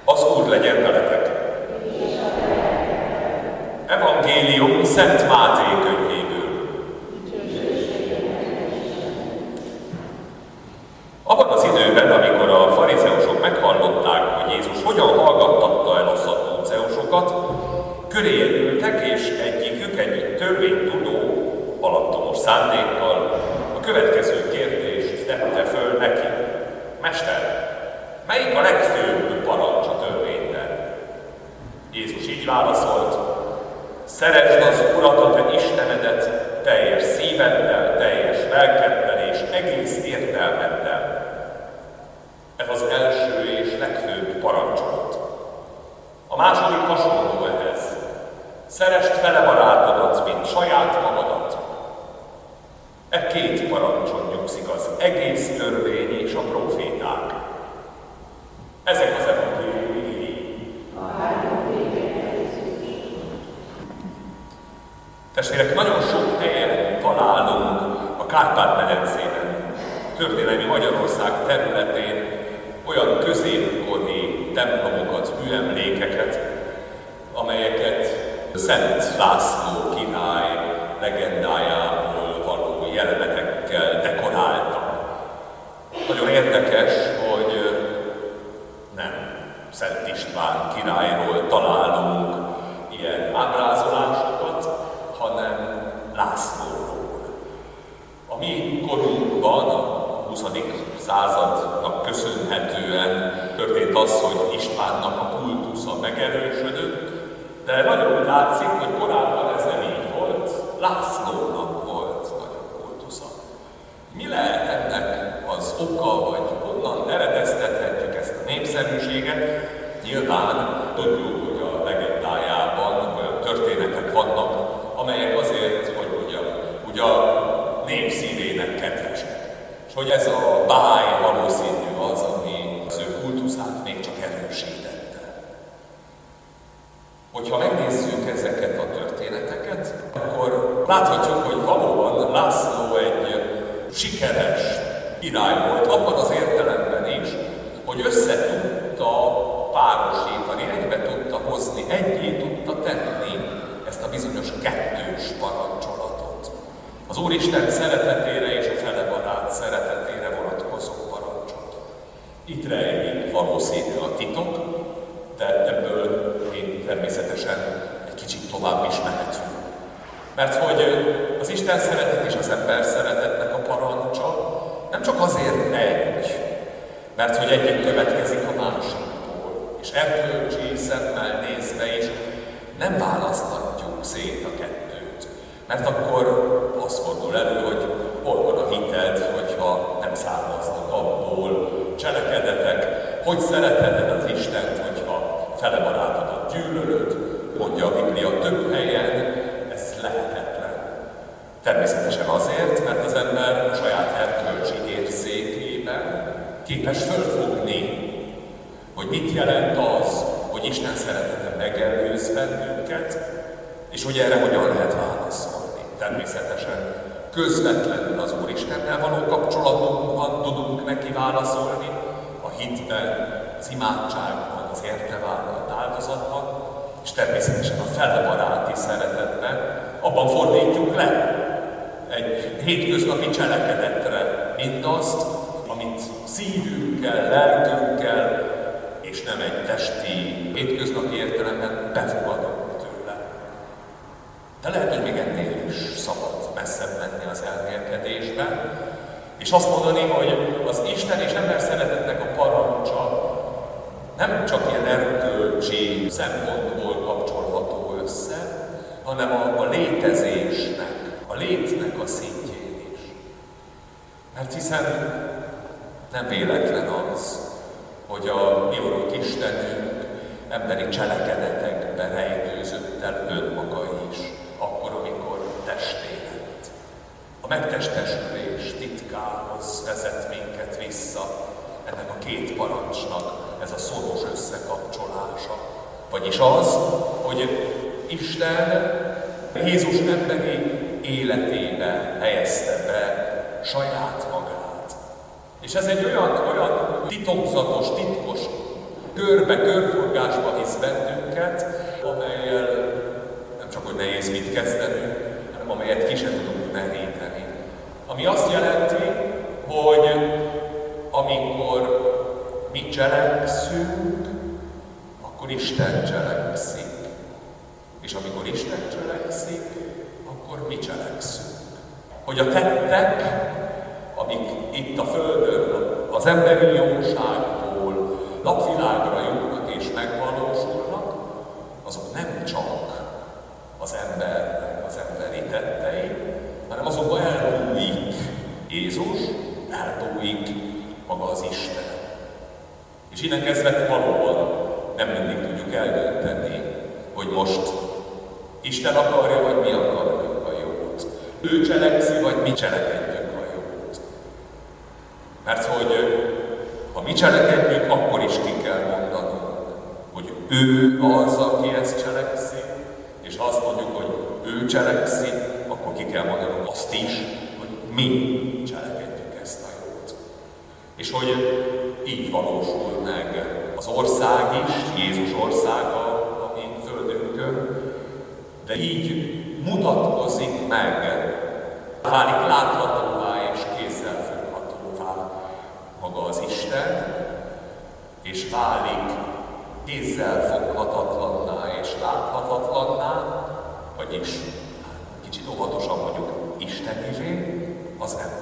Az Úr legyen veletek! Evangélium Szent Máté könyvéből. Abban az időben, amikor a farizeusok meghallották, hogy Jézus hogyan hallgattatta el a szadduceusokat, köréje ültek, és egyikük egy törvénytudó, alattomos szándékkal a következő kérdést tette föl neki. Mester, melyik a legfőbb parancs a törvényben? Jézus így válaszolt: szeresd az Urat, a te Istenedet teljes szíveddel, teljes lelkeddel és egész értelmeddel. Ez az első és legfőbb parancsolat. A második hasonló ehhez. Szeresd fele barátodat, mint saját magadat. E két parancson nyugszik az egész törvény és a próféták. Ezek az evangéliumi. Testvérek, nagyon sok helyen találunk a Kárpát-medencében, a történelmi Magyarország területén olyan középkori templomokat, műemlékeket, amelyeket Szent László király legendájából való jelenetekkel dekoráltak. Nagyon érdekes, hogy nem Szent István királyról találunk ilyen ábrázolásokat, hanem Lászlóról. A mi korunkban, a 20. századnak köszönhetően történt az, hogy Istvánnak a kultusza megerősödött, de nagyon úgy látszik, hogy korábban ez nem így volt, Lászlónak volt nagyobb kultusza. Mi lehet ennek az oka, vagy honnan eredeztethetjük ezt a népszerűséget? Nyilván tudjuk, hogy a legendájában olyan történetek vannak, amelyek azért, hogy mondjam, ugye a nép szívének kedvesek. És hogy ez a báj valószínű az, ami az ő kultuszát még csak erősítette. Hogyha megnézzük ezeket a történeteket, akkor láthatjuk, hogy valóban László egy sikeres király volt, abban az értelemben is, hogy össze tudta párosítani, egybe tudta hozni, egyé tudta tenni ezt a bizonyos kettős parancsolatot. Az Úristen szeretetére és a fele barát szeretetére vonatkozó parancsot. Itt rejlik valószínű a titok, de ebből én természetesen egy kicsit tovább is mehetünk. Mert hogy az Isten szeretet és az ember szeretetnek a parancsa nem csak azért egy, mert hogy egyik következik a másikból, és erkölcsi szemmel nézve is nem választhatjuk szét a kettőt. Mert akkor az fordul elő, hogy hol van a hited, hogyha nem származnak abból cselekedetek, hogy szeretheted az Istent, hogyha fele barátodat gyűlölöd, mondja a Biblia több helyen, ez lehetetlen. Természetesen azért, mert az ember a saját erkölcsi érzékében képes fölfogni, hogy mit jelent az, hogy Isten szeretete megelőz bennünket, és hogy erre hogyan lehet válaszolni. Természetesen közvetlenül az Úristennel való kapcsolatunkban tudunk neki válaszolni, a hitben, az imádságban, az érte vállalt áldozatban, és természetesen a fele baráti szeretetben, abban fordítjuk le egy hétköznapi cselekedetre mindazt, amit szívünkkel, lelkünkkel, és nem egy testi, hétköznapi értelemben befogadunk tőle. De lehet, hogy még ennél is szabad messzebb menni az elmélkedésben, és azt mondani, hogy az Isten és ember szeretetnek a parancsa nem csak ilyen erkölcsi szempontból kapcsolható össze, hanem a létezésnek, a létnek a szintjén is. Mert hiszen nem véletlen az, hogy a mi Urunk Istenünk emberi cselekedetekben rejtőzött el önmaga is, akkor, amikor testé lett. A megtestesülés titkához vezet minket vissza ennek a két parancsnak ez a szoros összekapcsolása. Vagyis az, hogy Isten Jézus emberi életébe helyezte be saját magát. És ez egy olyan titokzatos, titkos körforgásba visz bennünket, amellyel nem csak hogy nehéz mit kezdenünk, hanem amelyet ki sem tudunk meríteni. Ami azt jelenti, hogy amikor mi cselekszünk, akkor Isten cselekszik. És amikor Isten cselekszik, akkor mi cselekszünk. Hogy a tettek, amik itt a Földön az emberi jóságból napvilágra jutnak és megvalósulnak, azok nem csak az embernek az emberi tettei, hanem azokba elbújik Jézus, elbújik maga az Isten. És innen kezdve valóban nem mindig tudjuk eldönteni, hogy most Isten akarja, vagy mi akarjuk a jót. Ő cselekszi, vagy mi cselekedjük a jót. Mert hogy ha mi cselekedjük, akkor is ki kell mondanunk, hogy ő az, aki ezt cselekszi, és ha azt mondjuk, hogy ő cselekszi, akkor ki kell mondanunk azt is, hogy mi cselekedjük ezt a jót. És hogy így valósul meg az ország is, Jézus országa a mi földünkön, de így mutatkozik meg, válik láthatóvá és kézzelfoghatóvá maga az Isten, és válik kézzelfoghatatlanná és láthatatlanná, vagyis kicsit óvatosan mondjuk Istenivé az ember.